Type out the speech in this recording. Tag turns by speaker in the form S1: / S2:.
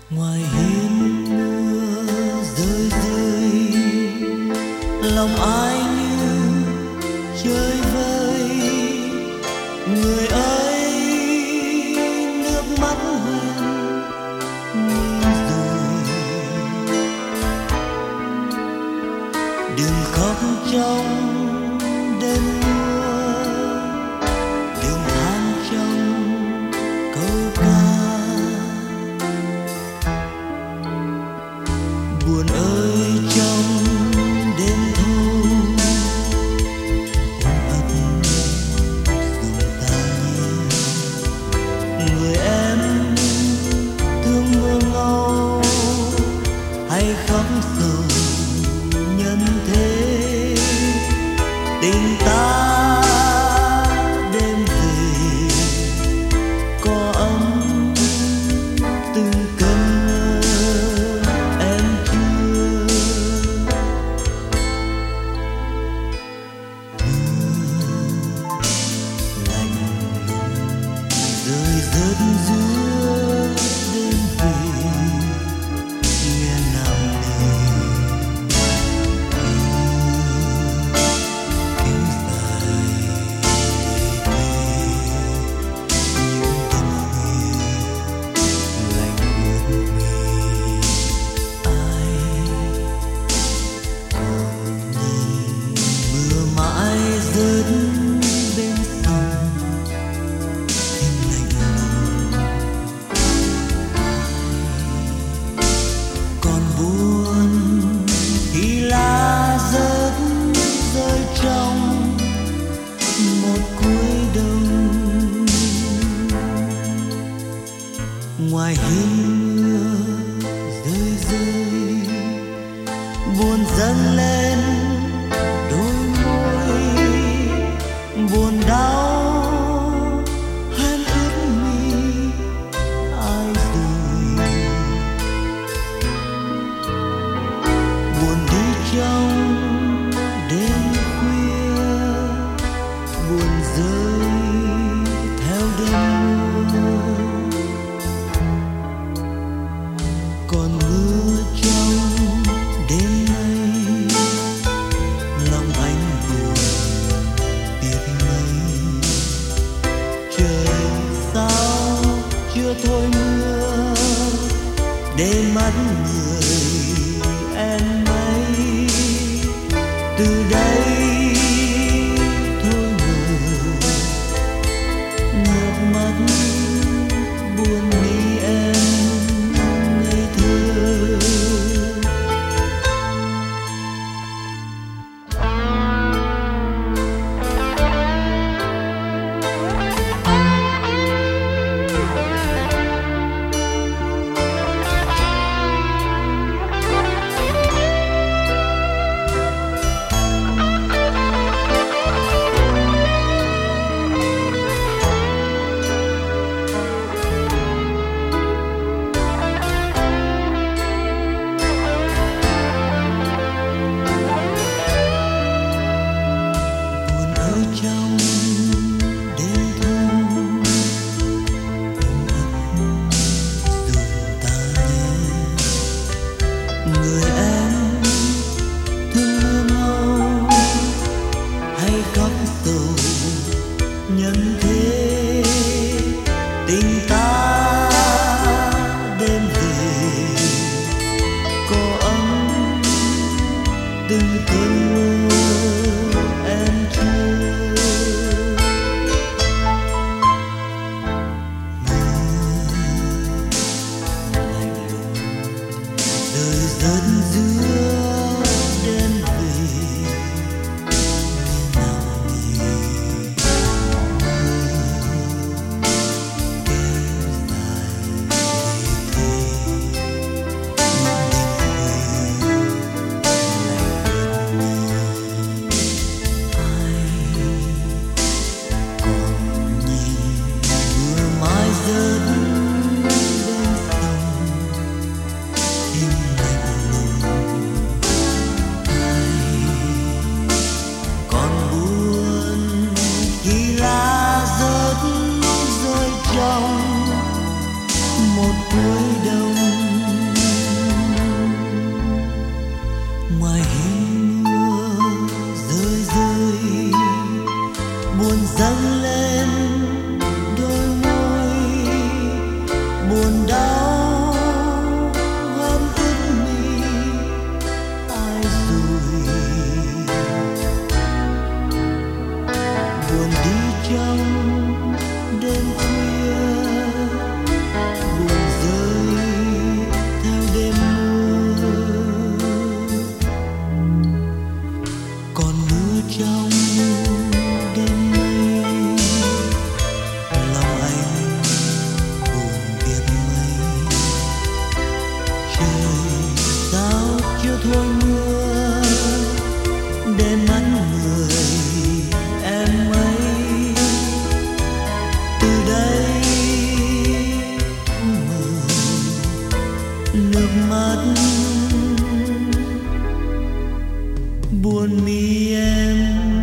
S1: ngoài hiên mưa rơi rơi, lòng ai như chơi vơi. Người ơi, nước mắt huyền nghiêng rồi, đừng khóc trong đêm mưa, đừng than trong câu ca. Buồn ơi, trong đêm thu ôm ấp dòng ta nhé. Người em thương mưa ngâu hay khóc sầu nhân thế. Tình ta đêm về có ấm từng cơn mơ em chưa. Lạnh lùng rơi rớt giữa đêm về, nghe nào nề kéo dài để về những đêm khuya lạnh buốt mi. Ai còn nhìn mưa mãi rớt bên sông thêm lạnh lùng. Còn buồn khi lá rớt rơi trong một cuối đông. Ngoài hiên mưa rơi rơi, buồn dâng lên đôi môi. Buồn đau hen ướt mi ai rồi. Buồn đi trong đêm khuya, buồn rơi theo đêm mưa. Còn mưa trong đêm nay, lòng anh buồn biết mấy. Trời sao chưa thôi mưa, để mắt người em mấy. Từ đây thôi ngược mắt buồn đi em ngây thơ. Buồn ở trong đêm thu ôm ấp dòng ta nhé. Người em thương mưa ngâu hay khóc sầu nhân thế. Tình ta đêm về có ấm từng cơn mơ em chưa. Lạnh lùng rơi rớt giữa đêm về, nghe nào nề kéo dài để về những đêm khuya lạnh buốt mi. nước mắt buồn mi em